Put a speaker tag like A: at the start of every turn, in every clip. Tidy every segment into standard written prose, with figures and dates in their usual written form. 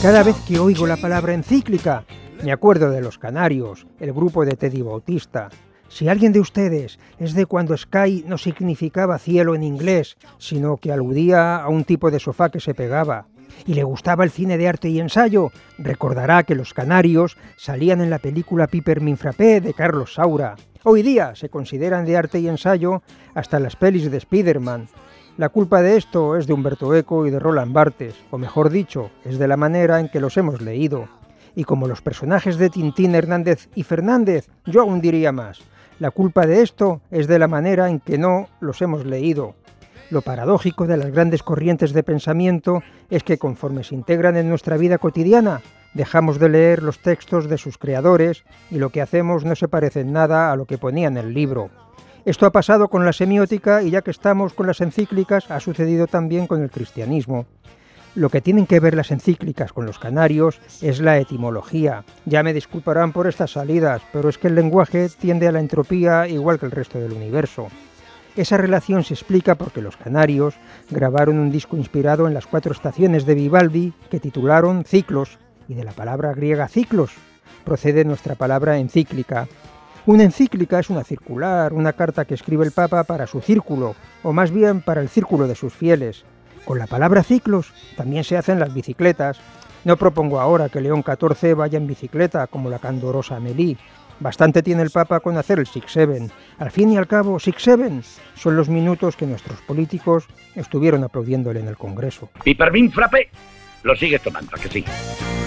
A: Cada vez que oigo la palabra encíclica, me acuerdo de los Canarios, el grupo de Teddy Bautista. Si alguien de ustedes es de cuando Sky no significaba cielo en inglés, sino que aludía a un tipo de sofá que se pegaba, y le gustaba el cine de arte y ensayo, recordará que los Canarios salían en la película Pipermin Frappé de Carlos Saura. Hoy día se consideran de arte y ensayo hasta las pelis de Spiderman. La culpa de esto es de Humberto Eco y de Roland Barthes, o mejor dicho, es de la manera en que los hemos leído. Y como los personajes de Tintín, Hernández y Fernández, yo aún diría más. La culpa de esto es de la manera en que no los hemos leído. Lo paradójico de las grandes corrientes de pensamiento es que conforme se integran en nuestra vida cotidiana, dejamos de leer los textos de sus creadores y lo que hacemos no se parece en nada a lo que ponía en el libro. Esto ha pasado con la semiótica y ya que estamos con las encíclicas, ha sucedido también con el cristianismo. Lo que tienen que ver las encíclicas con los canarios es la etimología. Ya me disculparán por estas salidas, pero es que el lenguaje tiende a la entropía igual que el resto del universo. Esa relación se explica porque los canarios grabaron un disco inspirado en las 4 estaciones de Vivaldi que titularon Ciclos, y de la palabra griega ciclos procede nuestra palabra encíclica. Una encíclica es una circular, una carta que escribe el Papa para su círculo, o más bien para el círculo de sus fieles. Con la palabra ciclos también se hacen las bicicletas. No propongo ahora que León XIV vaya en bicicleta como la candorosa Amélie. Bastante tiene el Papa con hacer el 6-7. Al fin y al cabo, 6-7 son los minutos que nuestros políticos estuvieron aplaudiéndole en el Congreso.
B: Pipermin Frappé lo sigues tomando, ¿a que sí?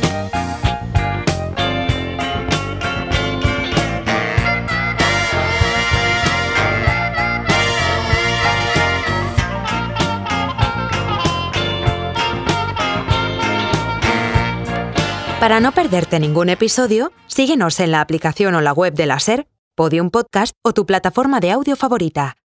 C: Para no perderte ningún episodio, síguenos en la aplicación o la web de la SER, Podium Podcast o tu plataforma de audio favorita.